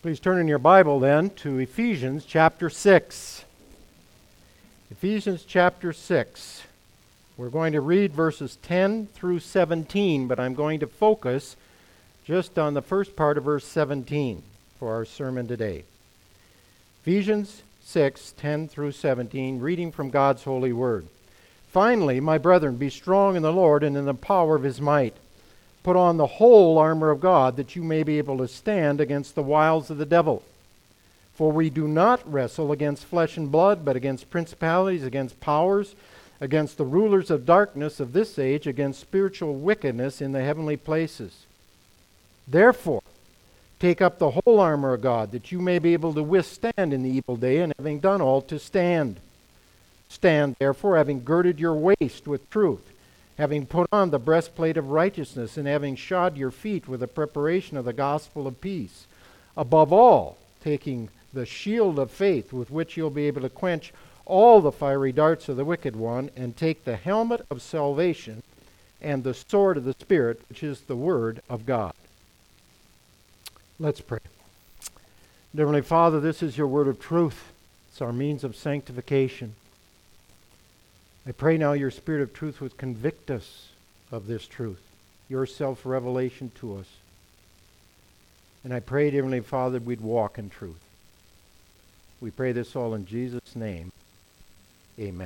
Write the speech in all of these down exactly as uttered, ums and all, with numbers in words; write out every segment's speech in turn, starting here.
Please turn in your Bible then to Ephesians chapter six. Ephesians chapter six. We're going to read verses ten through seventeen, but I'm going to focus just on the first part of verse seventeen for our sermon today. Ephesians six, ten through seventeen, reading from God's holy word. Finally, my brethren, be strong in the Lord and in the power of his might. Put on the whole armor of God, that you may be able to stand against the wiles of the devil. For we do not wrestle against flesh and blood, but against principalities, against powers, against the rulers of darkness of this age, against spiritual wickedness in the heavenly places. Therefore, take up the whole armor of God, that you may be able to withstand in the evil day, and having done all, to stand. Stand, therefore, having girded your waist with truth, having put on the breastplate of righteousness, and having shod your feet with the preparation of the gospel of peace. Above all, taking the shield of faith, with which you'll be able to quench all the fiery darts of the wicked one, and take the helmet of salvation and the sword of the Spirit, which is the word of God. Let's pray. Dear Heavenly Father, this is your word of truth. It's our means of sanctification. I pray now your Spirit of truth would convict us of this truth, your self-revelation to us. And I pray, dear Heavenly Father, we'd walk in truth. We pray this all in Jesus' name. Amen.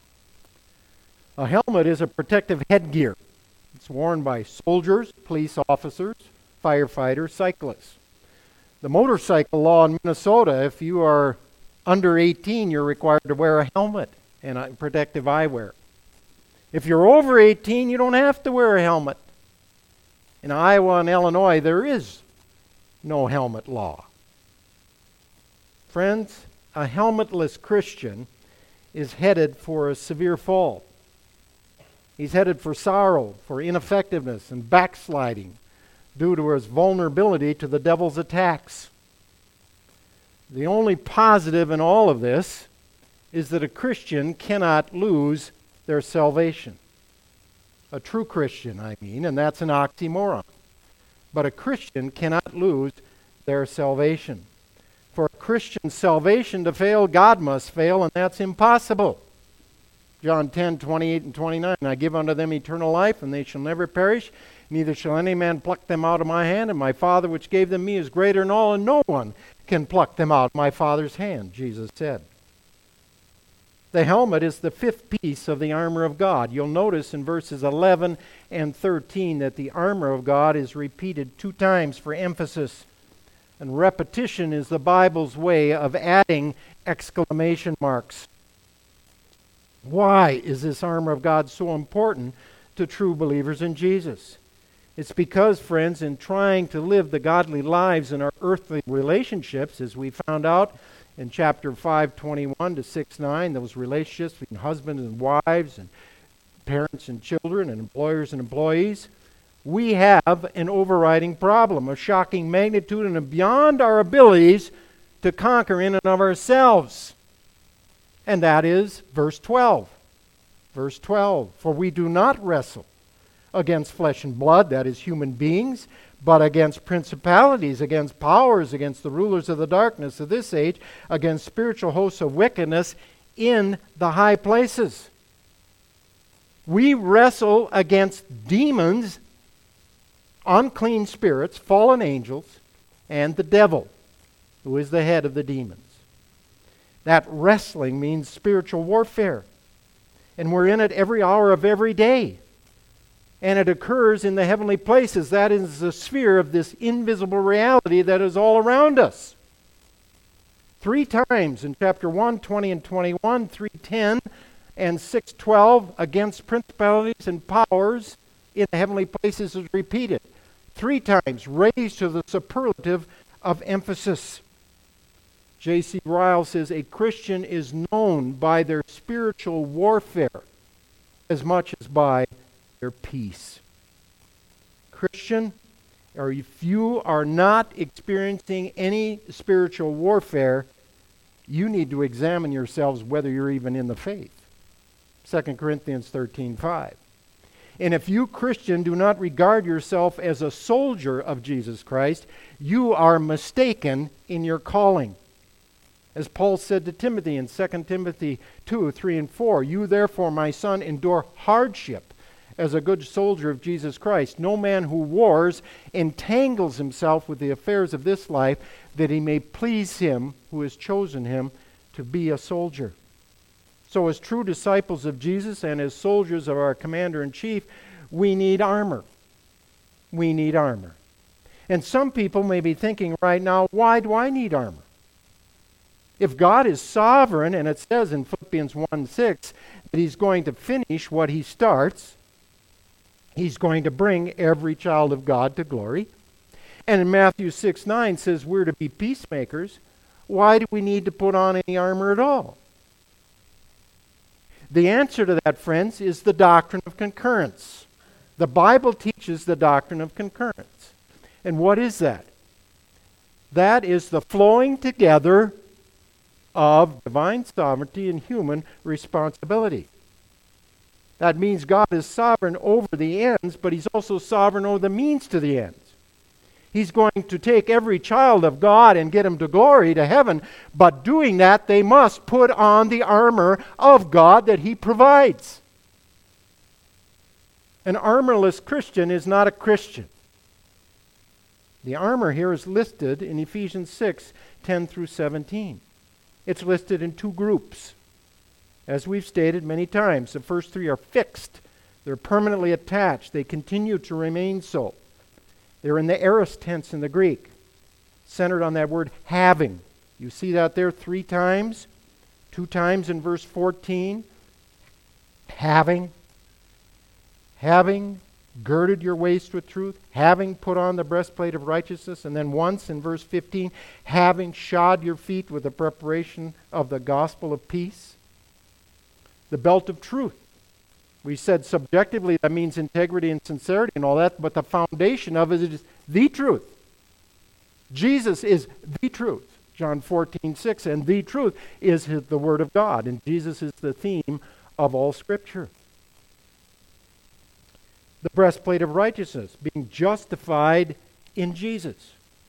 A helmet is a protective headgear. It's worn by soldiers, police officers, firefighters, cyclists. The motorcycle law in Minnesota, if you are under eighteen, you're required to wear a helmet and a protective eyewear. If you're over eighteen, you don't have to wear a helmet. In Iowa and Illinois, there is no helmet law. Friends, a helmetless Christian is headed for a severe fall. He's headed for sorrow, for ineffectiveness and backsliding due to his vulnerability to the devil's attacks. The only positive in all of this is that a Christian cannot lose their salvation. A true Christian, I mean, and that's an oxymoron. But a Christian cannot lose their salvation. For a Christian's salvation to fail, God must fail, and that's impossible. John ten, twenty-eight and twenty-nine, I give unto them eternal life, and they shall never perish, neither shall any man pluck them out of my hand, and my Father which gave them me is greater than all, and no one can pluck them out of my Father's hand, Jesus said. The helmet is the fifth piece of the armor of God. You'll notice in verses eleven and thirteen that the armor of God is repeated two times for emphasis. And repetition is the Bible's way of adding exclamation marks. Why is this armor of God so important to true believers in Jesus? It's because, friends, in trying to live the godly lives in our earthly relationships, as we found out in chapter five, twenty-one to six, nine, those relationships between husbands and wives and parents and children and employers and employees, we have an overriding problem, a shocking magnitude and beyond our abilities to conquer in and of ourselves. And that is verse twelve. Verse twelve, for we do not wrestle against flesh and blood, that is human beings, but against principalities, against powers, against the rulers of the darkness of this age, against spiritual hosts of wickedness in the high places. We wrestle against demons, unclean spirits, fallen angels, and the devil, who is the head of the demons. That wrestling means spiritual warfare. And we're in it every hour of every day. And it occurs in the heavenly places. That is the sphere of this invisible reality that is all around us. Three times in chapter one, twenty and twenty-one, three ten and six twelve, against principalities and powers in the heavenly places is repeated. Three times raised to the superlative of emphasis. J C Ryle says a Christian is known by their spiritual warfare as much as by their peace. Christian, or if you are not experiencing any spiritual warfare, you need to examine yourselves whether you're even in the faith. Second Corinthians thirteen five. And if you, Christian, do not regard yourself as a soldier of Jesus Christ, you are mistaken in your calling. As Paul said to Timothy in Second Timothy two, three, and four, you therefore, my son, endure hardship as a good soldier of Jesus Christ. No man who wars entangles himself with the affairs of this life, that he may please him who has chosen him to be a soldier. So as true disciples of Jesus and as soldiers of our commander-in-chief, we need armor. We need armor. And some people may be thinking right now, why do I need armor? If God is sovereign, and it says in Philippians one six that he's going to finish what he starts, he's going to bring every child of God to glory. And in Matthew six nine says we're to be peacemakers. Why do we need to put on any armor at all? The answer to that, friends, is the doctrine of concurrence. The Bible teaches the doctrine of concurrence. And what is that? That is the flowing together of divine sovereignty and human responsibility. That means God is sovereign over the ends, but he's also sovereign over the means to the ends. He's going to take every child of God and get them to glory, to heaven, but doing that, they must put on the armor of God that he provides. An armorless Christian is not a Christian. The armor here is listed in Ephesians six, ten through seventeen. It's listed in two groups. As we've stated many times, the first three are fixed. They're permanently attached. They continue to remain so. They're in the aorist tense in the Greek, centered on that word having. You see that there three times, two times in verse fourteen. Having, having girded your waist with truth, having put on the breastplate of righteousness, and then once in verse fifteen, having shod your feet with the preparation of the gospel of peace. The belt of truth. We said subjectively that means integrity and sincerity and all that, but the foundation of it is the truth. Jesus is the truth. John fourteen six, and the truth is his, the Word of God, and Jesus is the theme of all Scripture. The breastplate of righteousness, being justified in Jesus.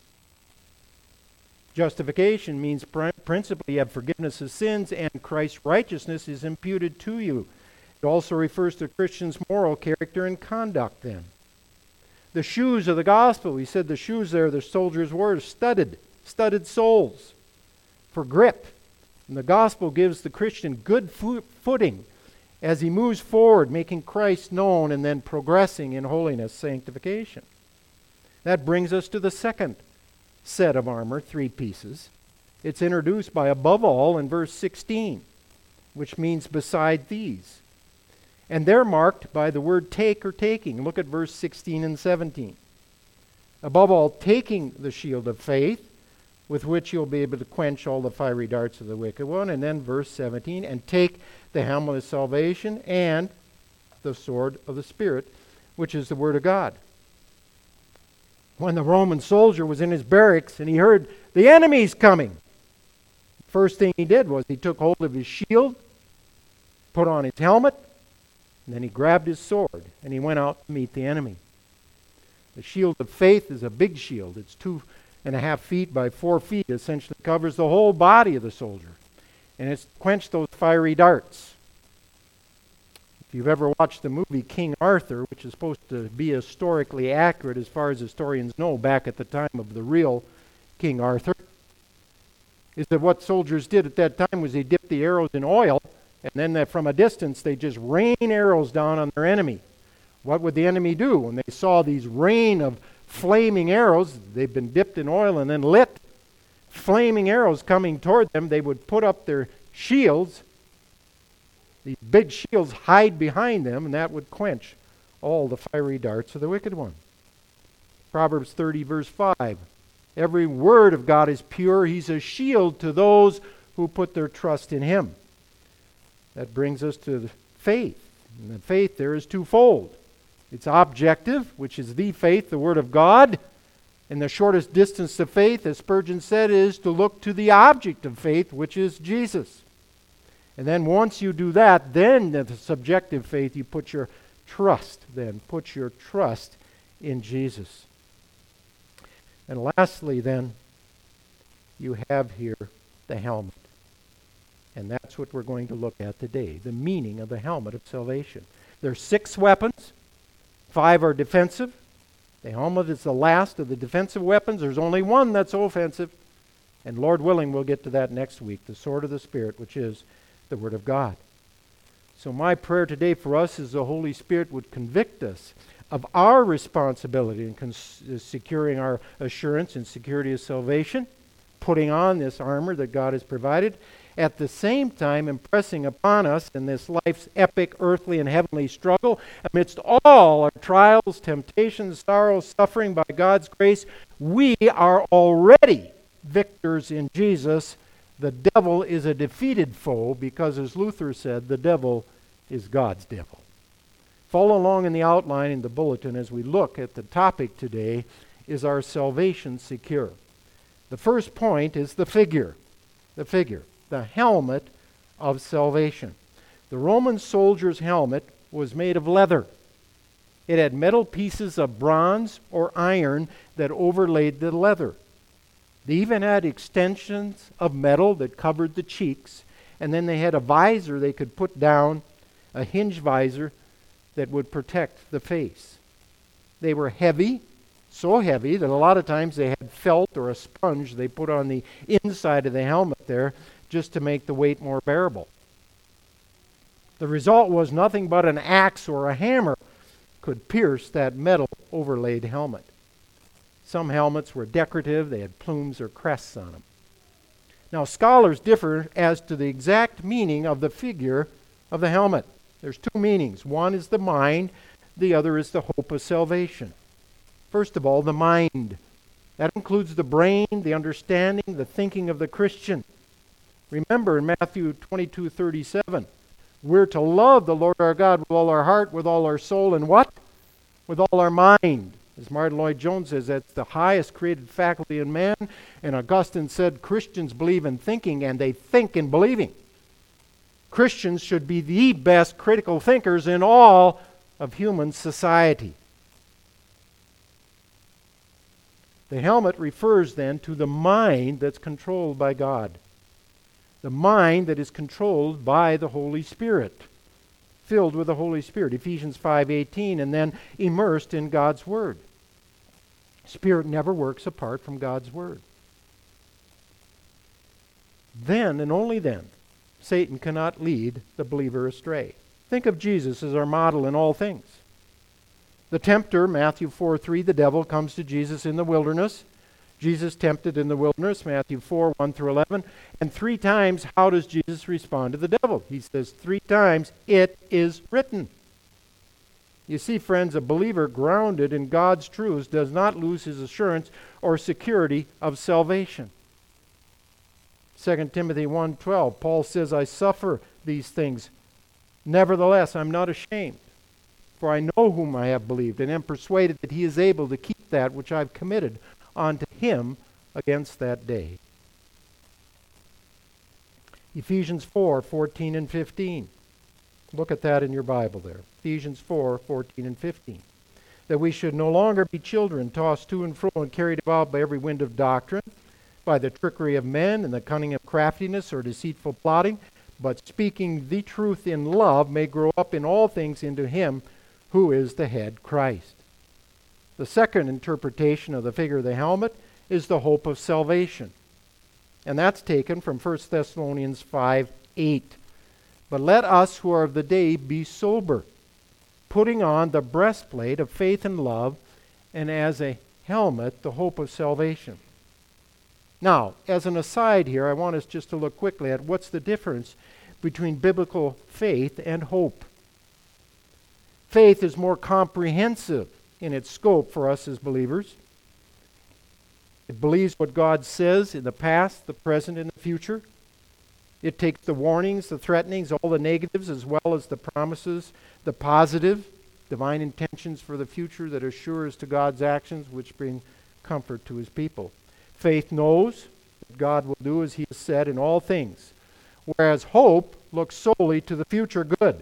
Justification means pr- principally you have forgiveness of sins and Christ's righteousness is imputed to you. It also refers to Christians' moral character and conduct then. The shoes of the gospel, we said the shoes there, the soldiers were studded, studded soles for grip. And the gospel gives the Christian good fo- footing as he moves forward, making Christ known and then progressing in holiness, sanctification. That brings us to the second set of armor, three pieces. It's introduced by above all in verse sixteen, which means beside these. And they're marked by the word take or taking. Look at verse sixteen and seventeen. Above all, taking the shield of faith, with which you'll be able to quench all the fiery darts of the wicked one. And then verse seventeen, and take the helmet of salvation and the sword of the Spirit, which is the word of God. When the Roman soldier was in his barracks and he heard the enemy's coming, first thing he did was he took hold of his shield, put on his helmet, and then he grabbed his sword and he went out to meet the enemy. The shield of faith is a big shield. It's two and a half feet by four feet. It essentially covers the whole body of the soldier. And it's quenched those fiery darts. If you've ever watched the movie King Arthur, which is supposed to be historically accurate as far as historians know back at the time of the real King Arthur, is that what soldiers did at that time was they dipped the arrows in oil, and then that from a distance they just rain arrows down on their enemy. What would the enemy do when they saw these rain of flaming arrows? They've been dipped in oil and then lit. Flaming arrows coming toward them, they would put up their shields. These big shields hide behind them, and that would quench all the fiery darts of the wicked one. Proverbs thirty, verse five. Every word of God is pure. He's a shield to those who put their trust in him. That brings us to the faith. And the faith there is twofold. It's objective, which is the faith, the Word of God. And the shortest distance to faith, as Spurgeon said, is to look to the object of faith, which is Jesus. And then once you do that, then the subjective faith, you put your trust then. Put your trust in Jesus. And lastly then, you have here the helmet. And that's what we're going to look at today, the meaning of the helmet of salvation. There's six weapons. Five are defensive. The helmet is the last of the defensive weapons. There's only one that's offensive. And Lord willing, we'll get to that next week, the sword of the Spirit, which is the Word of God. So my prayer today for us is the Holy Spirit would convict us of our responsibility in cons- securing our assurance and security of salvation, putting on this armor that God has provided, at the same time impressing upon us in this life's epic earthly and heavenly struggle, amidst all our trials, temptations, sorrows, suffering, by God's grace, we are already victors in Jesus. The devil is a defeated foe because, as Luther said, the devil is God's devil. Follow along in the outline in the bulletin as we look at the topic today, is our salvation secure? The first point is the figure. The figure. The helmet of salvation. The Roman soldier's helmet was made of leather. It had metal pieces of bronze or iron that overlaid the leather. They even had extensions of metal that covered the cheeks, and then they had a visor they could put down, a hinge visor that would protect the face. They were heavy, so heavy that a lot of times they had felt or a sponge they put on the inside of the helmet there just to make the weight more bearable. The result was nothing but an axe or a hammer could pierce that metal overlaid helmet. Some helmets were decorative. They had plumes or crests on them. Now, scholars differ as to the exact meaning of the figure of the helmet. There's two meanings. One is the mind. The other is the hope of salvation. First of all, the mind. That includes the brain, the understanding, the thinking of the Christian. Remember in Matthew twenty-two thirty-seven, we're to love the Lord our God with all our heart, with all our soul, and what? With all our mind. As Martin Lloyd-Jones says, that's the highest created faculty in man. And Augustine said Christians believe in thinking, and they think in believing. Christians should be the best critical thinkers in all of human society. The helmet refers then to the mind that's controlled by God. The mind that is controlled by the Holy Spirit. Filled with the Holy Spirit. Ephesians five eighteen, and then immersed in God's Word. Spirit never works apart from God's Word. Then, and only then, Satan cannot lead the believer astray. Think of Jesus as our model in all things. The tempter, Matthew four three, the devil comes to Jesus in the wilderness. Jesus tempted in the wilderness, Matthew four one through eleven. And three times, how does Jesus respond to the devil? He says three times, "It is written." You see, friends, a believer grounded in God's truths does not lose his assurance or security of salvation. Second Timothy one twelve, Paul says, "I suffer these things. Nevertheless, I'm not ashamed. For I know whom I have believed, and am persuaded that he is able to keep that which I've committed unto him against that day." Ephesians four fourteen and fifteen. Look at that in your Bible there. Ephesians four fourteen and fifteen. That we should no longer be children, tossed to and fro and carried about by every wind of doctrine, by the trickery of men and the cunning of craftiness or deceitful plotting, but speaking the truth in love may grow up in all things into him who is the head, Christ. The second interpretation of the figure of the helmet is the hope of salvation. And that's taken from First Thessalonians five eight. "But let us who are of the day be sober, putting on the breastplate of faith and love, and as a helmet the hope of salvation." Now, as an aside here, I want us just to look quickly at what's the difference between biblical faith and hope. Faith is more comprehensive in its scope for us as believers. It believes what God says in the past, the present, and the future. It takes the warnings, the threatenings, all the negatives, as well as the promises, the positive, divine intentions for the future that assure as to God's actions, which bring comfort to his people. Faith knows that God will do as he has said in all things, whereas hope looks solely to the future good,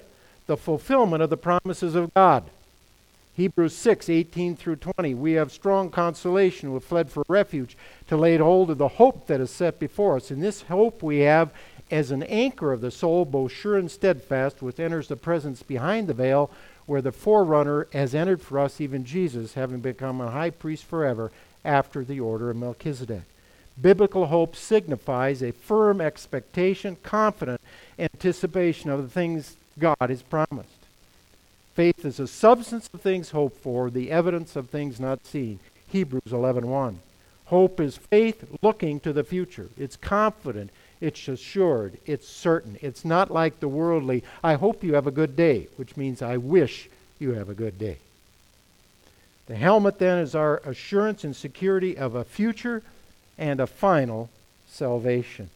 the fulfillment of the promises of God. Hebrews six, eighteen through twenty. We have strong consolation who have fled for refuge to lay hold of the hope that is set before us. And this hope we have as an anchor of the soul, both sure and steadfast, which enters the presence behind the veil, where the forerunner has entered for us, even Jesus, having become a high priest forever after the order of Melchizedek. Biblical hope signifies a firm expectation, confident anticipation of the things God has promised. Faith is a substance of things hoped for, the evidence of things not seen. Hebrews eleven one. Hope is faith looking to the future. It's confident, it's assured, it's certain. It's not like the worldly, I hope you have a good day, which means I wish you have a good day. The helmet then is our assurance and security of a future and a final salvation.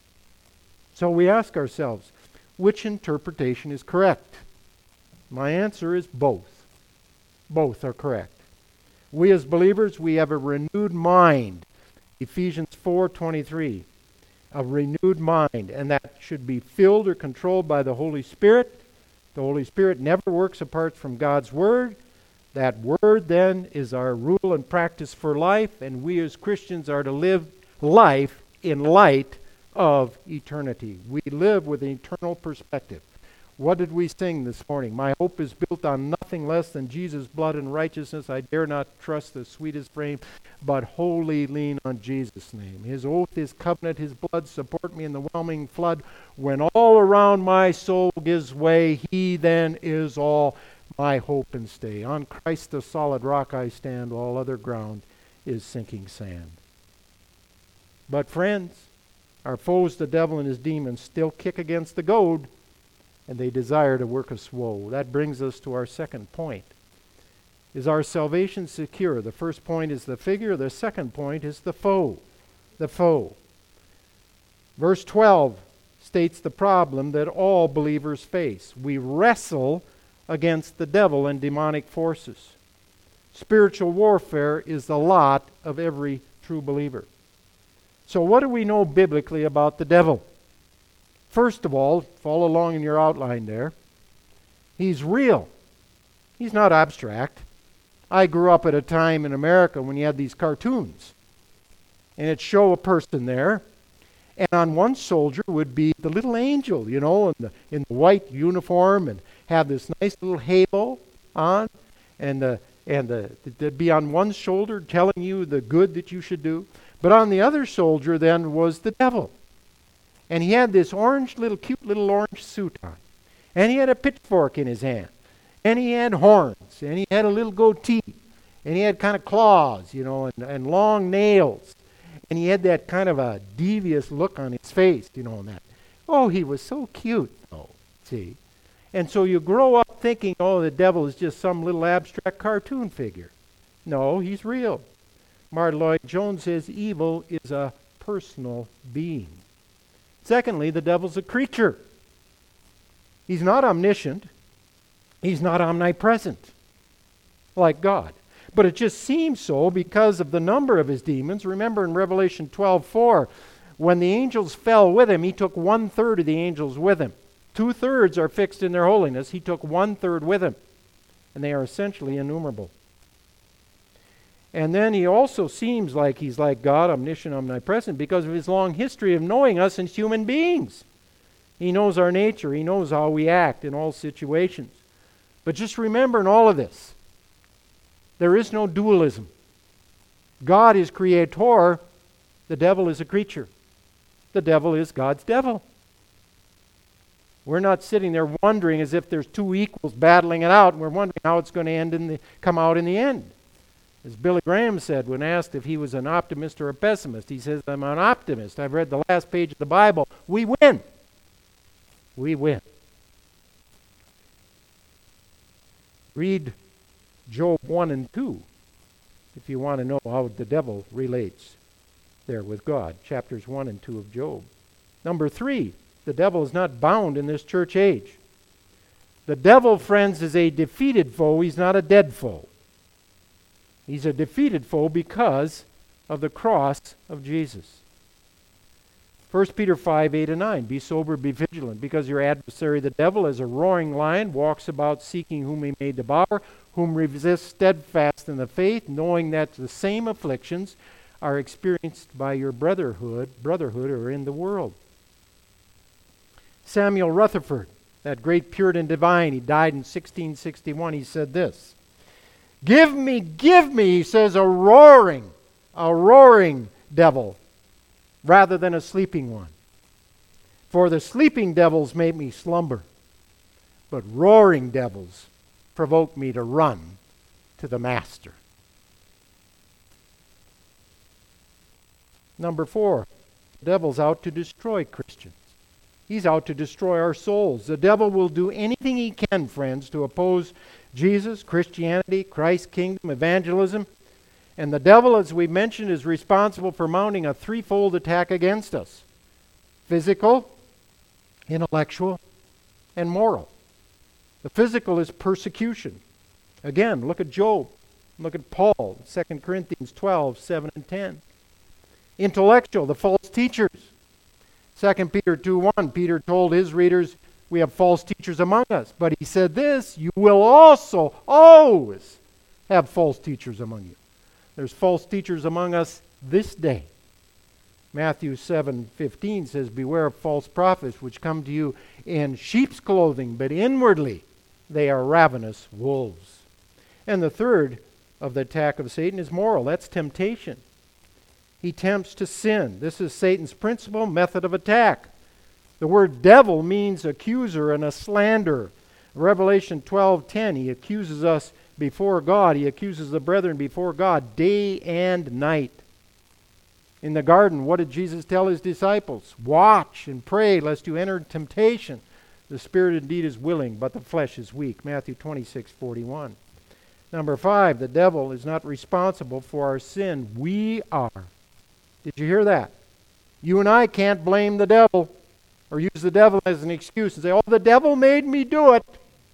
So we ask ourselves, which interpretation is correct? My answer is both. Both are correct. We as believers, we have a renewed mind. Ephesians four twenty-three. A renewed mind, and that should be filled or controlled by the Holy Spirit. The Holy Spirit never works apart from God's Word. That Word then is our rule and practice for life, and we as Christians are to live life in light of eternity. We live with an eternal perspective. What did we sing this morning? My hope is built on nothing less than Jesus' blood and righteousness. I dare not trust the sweetest frame, but wholly lean on Jesus' name. His oath, His covenant, His blood support me in the whelming flood. When all around my soul gives way, He then is all my hope and stay. On Christ the solid rock I stand, all other ground is sinking sand. But friends, our foes, the devil and his demons, still kick against the goad, and they desire to work us woe. That brings us to our second point. Is our salvation secure? The first point is the figure. The second point is the foe. The foe. Verse twelve states the problem that all believers face. We wrestle against the devil and demonic forces. Spiritual warfare is the lot of every true believer. So what do we know biblically about the devil? First of all, follow along in your outline there. He's real. He's not abstract. I grew up at a time in America when you had these cartoons. And it'd show a person there. And on one soldier would be the little angel, you know, in the, in the white uniform and have this nice little halo on. And, the, and the, they'd be on one shoulder telling you the good that you should do. But on the other soldier then was the devil. And he had this orange little, cute little orange suit on. And he had a pitchfork in his hand. And he had horns. And he had a little goatee. And he had kind of claws, you know, and, and long nails. And he had that kind of a devious look on his face, you know, and that. Oh, he was so cute. Oh, see. And so you grow up thinking, oh, the devil is just some little abstract cartoon figure. No, he's real. Martin Lloyd-Jones says evil is a personal being. Secondly, the devil's a creature. He's not omniscient. He's not omnipresent like God. But it just seems so because of the number of his demons. Remember in Revelation twelve four, when the angels fell with him, he took one-third of the angels with him. Two-thirds are fixed in their holiness. He took one-third with him. And they are essentially innumerable. And then he also seems like he's like God, omniscient, omnipresent, because of his long history of knowing us as human beings. He knows our nature. He knows how we act in all situations. But just remember in all of this, there is no dualism. God is creator. The devil is a creature. The devil is God's devil. We're not sitting there wondering as if there's two equals battling it out, and we're wondering how it's going to end in the, come out in the end. As Billy Graham said when asked if he was an optimist or a pessimist, he says, I'm an optimist. I've read the last page of the Bible. We win. We win. Read Job one and two if you want to know how the devil relates there with God. Chapters one and two of Job. Number three, the devil is not bound in this church age. The devil, friends, is a defeated foe. He's not a dead foe. He's a defeated foe because of the cross of Jesus. First Peter five, eight and nine, be sober, be vigilant, because your adversary the devil, as a roaring lion, walks about seeking whom he may devour, whom resist steadfast in the faith, knowing that the same afflictions are experienced by your brotherhood, brotherhood are in the world. Samuel Rutherford, that great Puritan divine, he died in sixteen sixty-one, he said this, Give me, give me, he says, a roaring, a roaring devil, rather than a sleeping one. For the sleeping devils make me slumber, but roaring devils provoke me to run to the Master. Number four, the devil's out to destroy Christians. He's out to destroy our souls. The devil will do anything he can, friends, to oppose Jesus, Christianity, Christ's kingdom, evangelism. And the devil, as we mentioned, is responsible for mounting a threefold attack against us. Physical, intellectual, and moral. The physical is persecution. Again, look at Job. Look at Paul, Second Corinthians twelve, seven and ten. Intellectual, the false teachers. Second Peter two one, Peter told his readers, we have false teachers among us. But he said this, you will also always have false teachers among you. There's false teachers among us this day. Matthew seven fifteen says, beware of false prophets which come to you in sheep's clothing, but inwardly they are ravenous wolves. And the third of the attack of Satan is moral. That's temptation. He tempts to sin. This is Satan's principal method of attack. The word devil means accuser and a slanderer. Revelation twelve ten, he accuses us before God. He accuses the brethren before God day and night. In the garden, what did Jesus tell his disciples? Watch and pray lest you enter temptation. The spirit indeed is willing, but the flesh is weak. Matthew twenty-six forty-one. Number five, the devil is not responsible for our sin. We are. Did you hear that? You and I can't blame the devil or use the devil as an excuse and say, oh, the devil made me do it.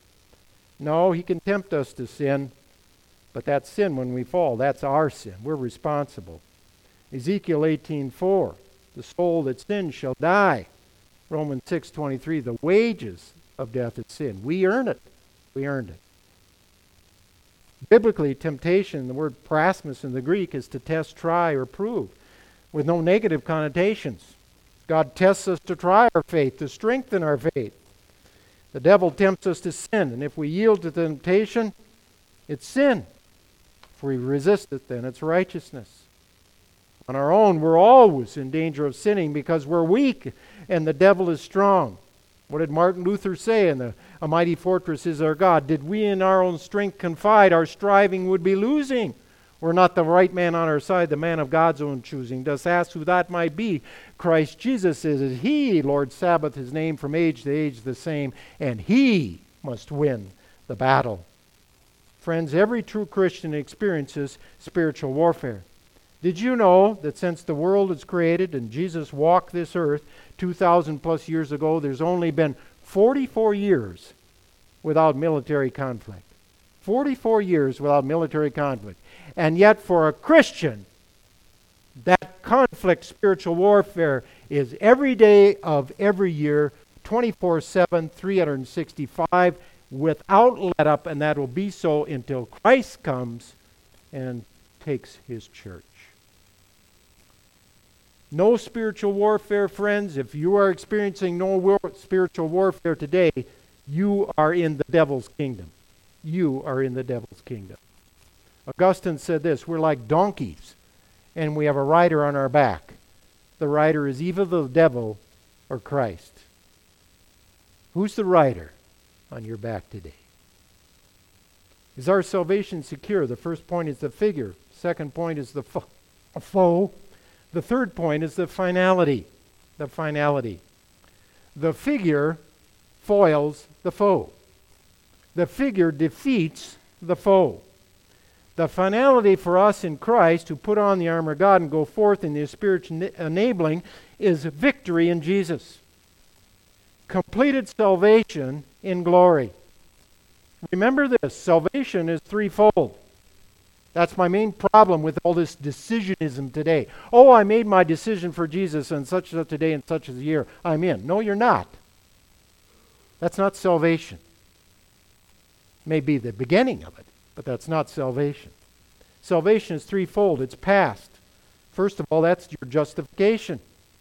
No, he can tempt us to sin, but that's sin when we fall. That's our sin. We're responsible. Ezekiel eighteen four, the soul that sins shall die. Romans six twenty-three, the wages of death is sin. We earn it. We earned it. Biblically, temptation, the word prasmus in the Greek, is to test, try, or prove, with no negative connotations. God tests us to try our faith, to strengthen our faith. The devil tempts us to sin, and if we yield to temptation, it's sin. If we resist it, then it's righteousness. On our own, we're always in danger of sinning because we're weak and the devil is strong. What did Martin Luther say in the A Mighty Fortress is Our God? Did we in our own strength confide, our striving would be losing. We're not the right man on our side, the man of God's own choosing. Dost ask who that might be? Christ Jesus is He, Lord Sabbath, His name from age to age the same, and He must win the battle. Friends, every true Christian experiences spiritual warfare. Did you know that since the world was created and Jesus walked this earth two thousand plus years ago, there's only been forty-four years without military conflict? forty-four years without military conflict. And yet for a Christian, that conflict, spiritual warfare, is every day of every year, twenty-four seven, three hundred sixty-five, without let up, and that will be so until Christ comes and takes His church. No spiritual warfare, friends. If you are experiencing no war- spiritual warfare today, you are in the devil's kingdom. You are in the devil's kingdom. Augustine said this, we're like donkeys, and we have a rider on our back. The rider is either the devil or Christ. Who's the rider on your back today? Is our salvation secure? The first point is the figure. Second point is the fo- foe. The third point is the finality. The finality. The figure foils the foe. The figure defeats the foe. The finality for us in Christ, who put on the armor of God and go forth in the Spirit's enabling, is victory in Jesus. Completed salvation in glory. Remember this, salvation is threefold. That's my main problem with all this decisionism today. Oh, I made my decision for Jesus on such and such a day and such as a year. I'm in. No, you're not. That's not salvation. May be the beginning of it, but that's not salvation. Salvation is threefold. It's past. First of all, that's your justification.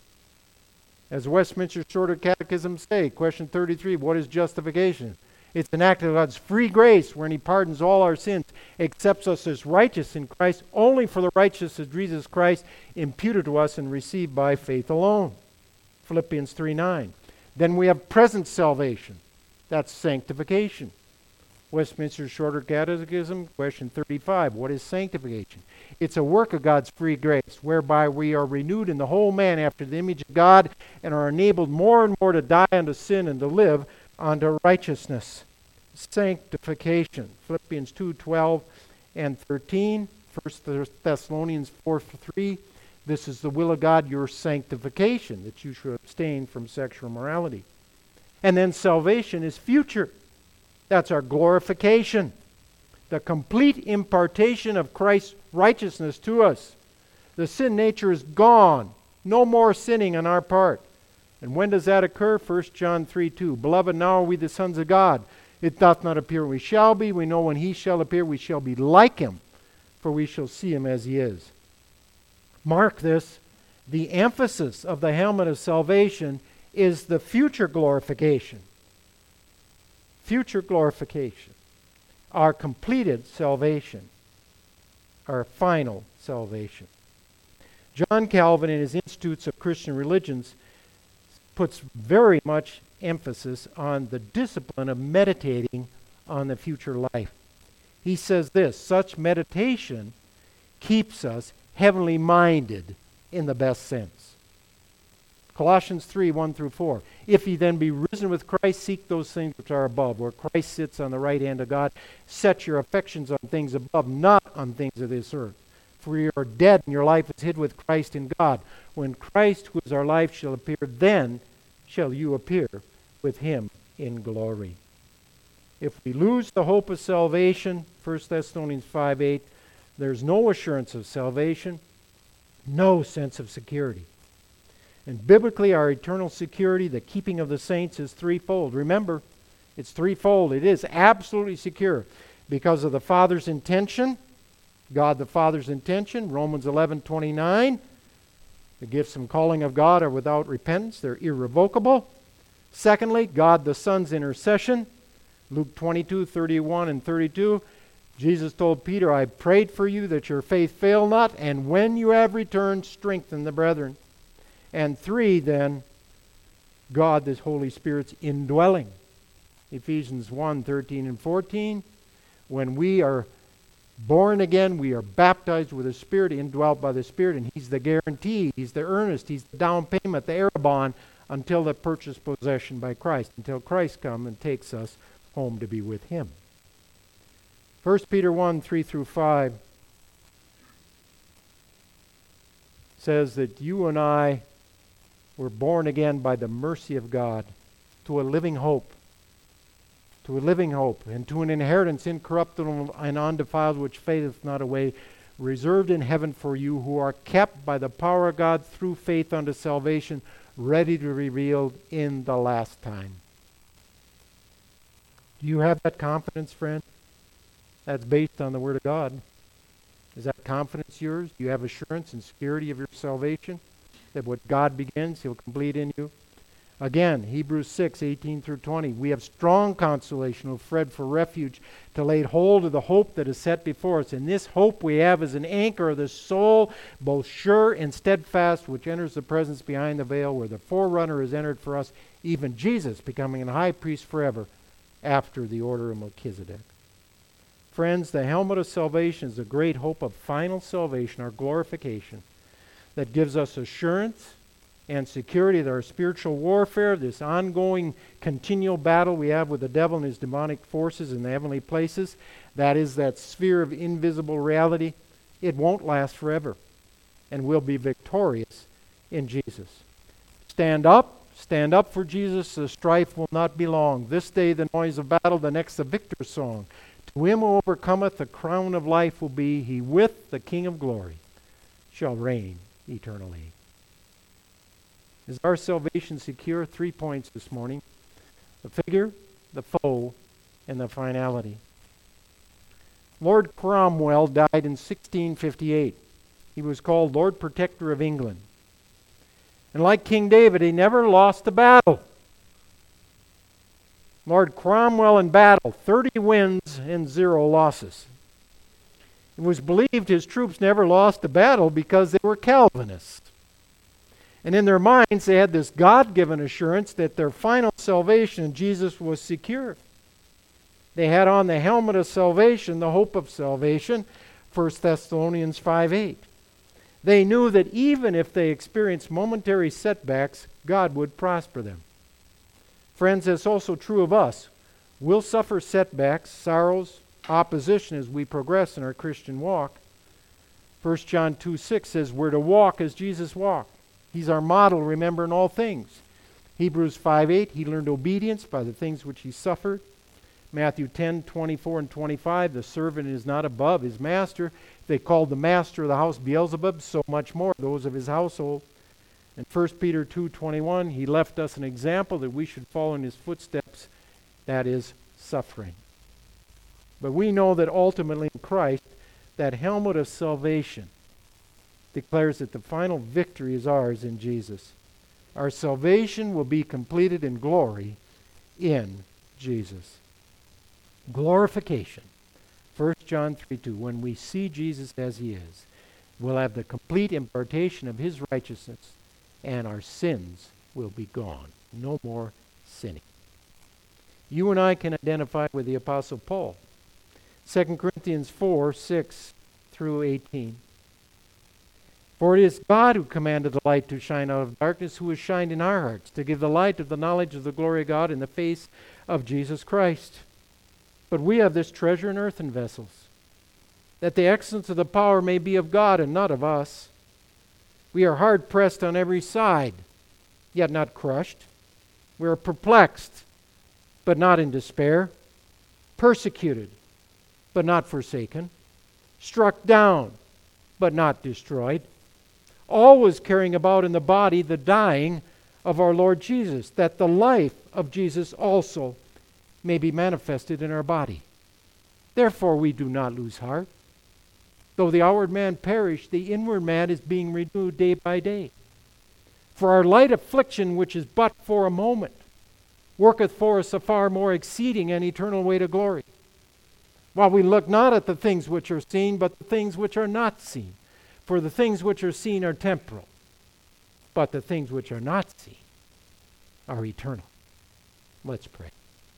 As Westminster Shorter Catechism say, question thirty-three, what is justification? It's an act of God's free grace wherein He pardons all our sins, accepts us as righteous in Christ, only for the righteousness of Jesus Christ, imputed to us and received by faith alone. Philippians three nine. Then we have present salvation. That's sanctification. Westminster Shorter Catechism, question thirty-five. What is sanctification? It's a work of God's free grace, whereby we are renewed in the whole man after the image of God and are enabled more and more to die unto sin and to live unto righteousness. Sanctification. Philippians two twelve and thirteen. First Thessalonians four three. This is the will of God, your sanctification, that you should abstain from sexual immorality. And then salvation is future. That's our glorification. The complete impartation of Christ's righteousness to us. The sin nature is gone. No more sinning on our part. And when does that occur? First John three two. Beloved, now are we the sons of God. It doth not appear we shall be. We know when He shall appear, we shall be like Him, for we shall see Him as He is. Mark this. The emphasis of the helmet of salvation is the future glorification. Future glorification. Our completed salvation. Our final salvation. John Calvin, in his Institutes of Christian Religions, puts very much emphasis on the discipline of meditating on the future life. He says this, such meditation keeps us heavenly minded in the best sense. Colossians three one through four. If ye then be risen with Christ, seek those things which are above, where Christ sits on the right hand of God. Set your affections on things above, not on things of this earth. For you are dead, and your life is hid with Christ in God. When Christ, who is our life, shall appear, then shall you appear with Him in glory. If we lose the hope of salvation, First Thessalonians five eight, there's no assurance of salvation, no sense of security. And biblically, our eternal security, the keeping of the saints, is threefold. Remember, it's threefold. It is absolutely secure because of the Father's intention, God the Father's intention, Romans eleven twenty-nine. The gifts and calling of God are without repentance. They're irrevocable. Secondly, God the Son's intercession. Luke twenty-two thirty-one and thirty-two. Jesus told Peter, I prayed for you that your faith fail not, and when you have returned, strengthen the brethren. And three, then, God, the Holy Spirit's indwelling. Ephesians one thirteen and fourteen. When we are born again, we are baptized with the Spirit, indwelt by the Spirit, and He's the guarantee, He's the earnest, He's the down payment, the Arrabon, until the purchased possession by Christ, until Christ comes and takes us home to be with Him. First Peter one three through five says that you and I were born again by the mercy of God to a living hope, to a living hope, and to an inheritance incorruptible and undefiled, which fadeth not away, reserved in heaven for you, who are kept by the power of God through faith unto salvation, ready to be revealed in the last time. Do you have that confidence, friend? That's based on the Word of God. Is that confidence yours? Do you have assurance and security of your salvation? That what God begins, He'll complete in you? Again, Hebrews six eighteen through twenty. We have strong consolation who fled for refuge to lay hold of the hope that is set before us. And this hope we have is an anchor of the soul, both sure and steadfast, which enters the presence behind the veil, where the forerunner is entered for us, even Jesus becoming a high priest forever after the order of Melchizedek. Friends, the helmet of salvation is the great hope of final salvation, our glorification, that gives us assurance and security that our spiritual warfare, this ongoing continual battle we have with the devil and his demonic forces in the heavenly places, that is that sphere of invisible reality, it won't last forever, and we'll be victorious in Jesus. Stand up, stand up for Jesus. The strife will not be long. This day the noise of battle, the next the victor's song. To him who overcometh, the crown of life will be. He with the King of glory shall reign eternally. Is our salvation secure? Three points this morning: the figure, the foe, and the finality. Lord Cromwell died in sixteen fifty-eight. He was called Lord Protector of England. And like King David, he never lost a battle. Lord Cromwell in battle, thirty wins and zero losses. It was believed his troops never lost a battle because they were Calvinists. And in their minds, they had this God-given assurance that their final salvation in Jesus was secure. They had on the helmet of salvation, the hope of salvation, First Thessalonians five eight. They knew that even if they experienced momentary setbacks, God would prosper them. Friends, that's also true of us. We'll suffer setbacks, sorrows, opposition as we progress in our Christian walk. First John two six says we're to walk as Jesus walked. He's our model, remember, in all things. Hebrews five eight, he learned obedience by the things which he suffered. Matthew ten twenty-four and twenty-five, the servant is not above his master. If they called the master of the house Beelzebub, so much more those of his household. In First Peter two twenty-one, he left us an example that we should follow in his footsteps, that is, suffering. But we know that ultimately in Christ, that helmet of salvation declares that the final victory is ours in Jesus. Our salvation will be completed in glory in Jesus. Glorification. First John three two, when we see Jesus as he is, we'll have the complete impartation of his righteousness, and our sins will be gone. No more sinning. You and I can identify with the Apostle Paul. Second Corinthians four six through eighteen. For it is God who commanded the light to shine out of darkness, who has shined in our hearts, to give the light of the knowledge of the glory of God in the face of Jesus Christ. But we have this treasure in earthen vessels, that the excellence of the power may be of God and not of us. We are hard pressed on every side, yet not crushed. We are perplexed, but not in despair. Persecuted, but not forsaken. Struck down, but not destroyed. Always carrying about in the body the dying of our Lord Jesus, that the life of Jesus also may be manifested in our body. Therefore we do not lose heart. Though the outward man perish, the inward man is being renewed day by day. For our light affliction, which is but for a moment, worketh for us a far more exceeding and eternal weight of glory. While we look not at the things which are seen, but the things which are not seen. For the things which are seen are temporal, but the things which are not seen are eternal. Let's pray.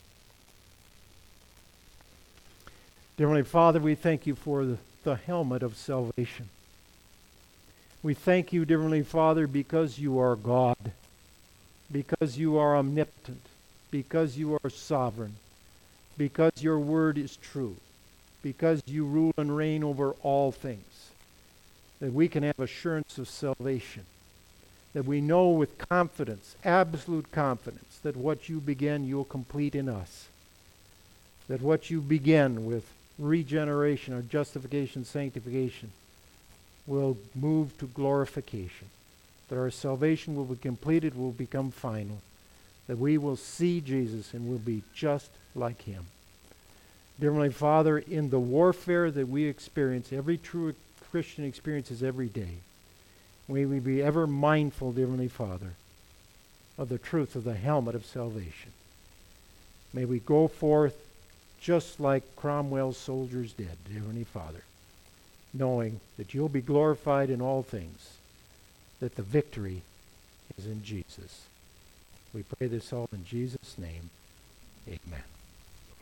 Dear Heavenly Father, we thank you for the, the helmet of salvation. We thank you, dear Heavenly Father, because you are God, because you are omnipotent, because you are sovereign, because your word is true, because you rule and reign over all things, that we can have assurance of salvation, that we know with confidence, absolute confidence, that what you begin, you'll complete in us, that what you begin with regeneration or justification, sanctification, will move to glorification, that our salvation will be completed, will become final, that we will see Jesus and will be just like him. Dear Heavenly Father, in the warfare that we experience, every true Christian experiences every day, may we be ever mindful, dear Heavenly Father, of the truth of the helmet of salvation. May we go forth just like Cromwell's soldiers did, dear Heavenly Father, knowing that you'll be glorified in all things, that the victory is in Jesus. We pray this all in Jesus' name. Amen.